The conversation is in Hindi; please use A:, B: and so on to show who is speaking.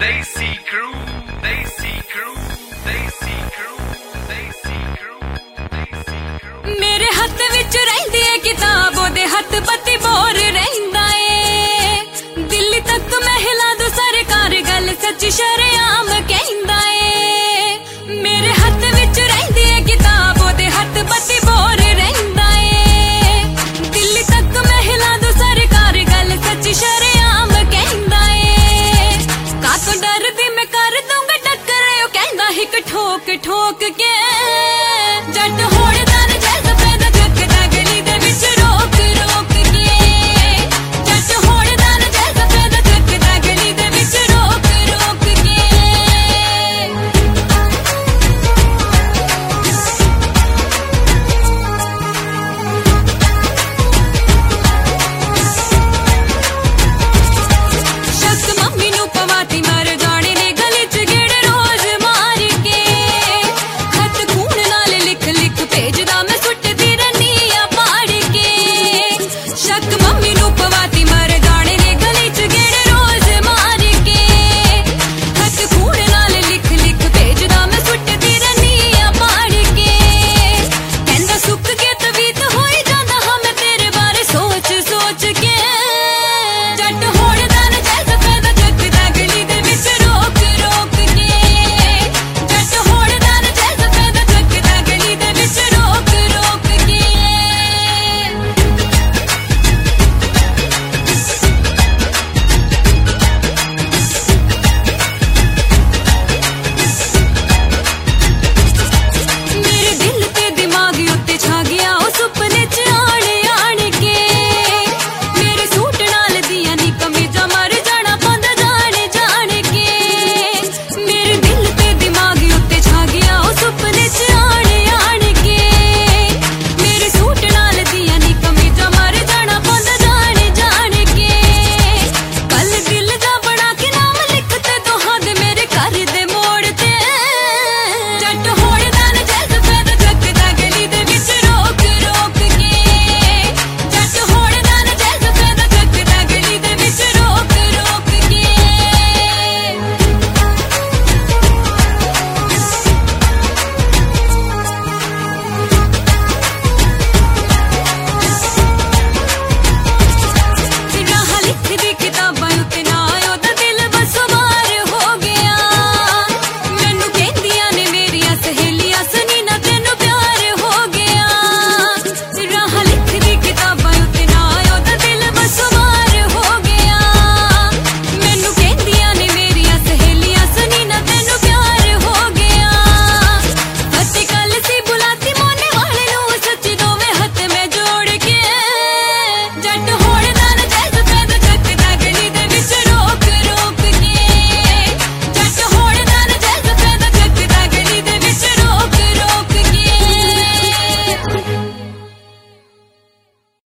A: Desi crew, Desi crew, Desi crew, Desi crew, Desi crew।
B: मेरे हथ विच रहिंदी है किताब, ओदे हथ पति बोर रहिंदा है। दिल्ली तक महिला दो सरकार गल सच शरेआम कहंदा है। मेरे हथ विच रहिंदी है किताब, ओदे हथ पति बोर रहिंदा है। दिल्ली तक महिला दो सरकार गल सच शरेआम कहंदा है। कातों डरदी मैं कर दूंगा टक्कर, ओ कहंदा हिक ठोक ठोक के। जट होड़दा न जैसा पैदा थकदा गली दे विच रोक रोक के। जट होड़दा न जैसा पैदा थकदा गली दे विच रोक रोक के। शक मम्मी नू पवाती मर जाने ने गली च गेड़ रोज मार के। खत खून नाल लिख लिख भेजदा मैं सुटदी रनी आ पाड़ के। शक मम्मी